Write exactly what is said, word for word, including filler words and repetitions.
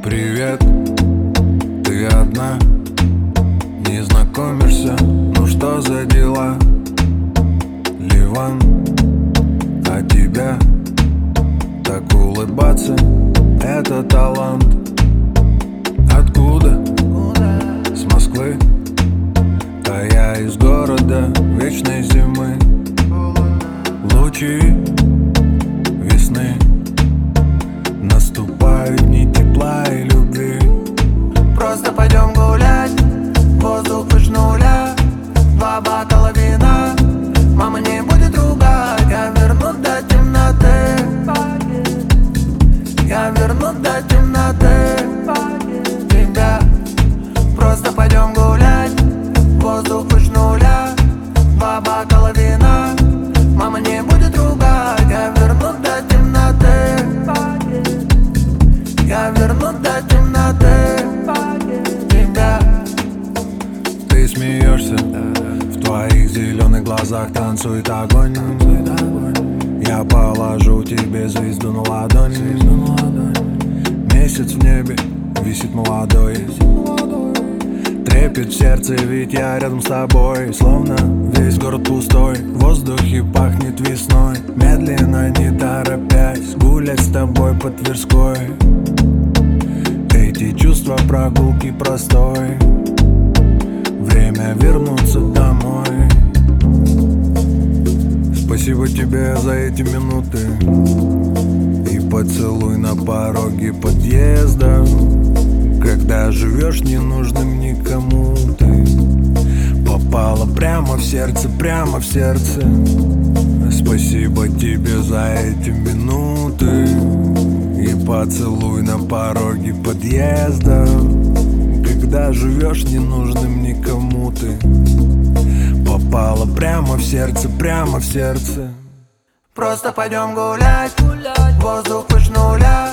Привет, ты одна, не знакомишься, ну что за дела? Ливан, а тебя так улыбаться — это талант. Откуда? С Москвы, а я из города вечной зимы. Лучи весны наступают, дни тепла и любви. Просто пойдем гулять, воздух выше нуля, два бокала вина, мама не будет ругать. Я верну до темноты, я верну до темноты тебя. Просто пойдем гулять, воздух выше нуля, два бокала вина, мама не будет ругать. Я верну до темноты, я верну до темноты тебя. Ты смеешься, в твоих зеленых глазах танцует огонь. Я положу тебе звезду на ладонь. Месяц в небе висит молодой. Трепет в сердце, ведь я рядом с тобой. Словно весь город пустой, в воздухе пахнет весной. Медленно, не торопясь, гулять с тобой по Тверской. Эти чувства прогулки простой. Время вернуться домой. Спасибо тебе за эти минуты и поцелуй на пороге подъезда. Когда живешь ненужным никому, ты попала прямо в сердце, прямо в сердце. Спасибо тебе за эти минуты и поцелуй на пороге подъезда. Когда живешь ненужным никому, ты попала прямо в сердце, прямо в сердце. Просто пойдем гулять, воздух выше нуля,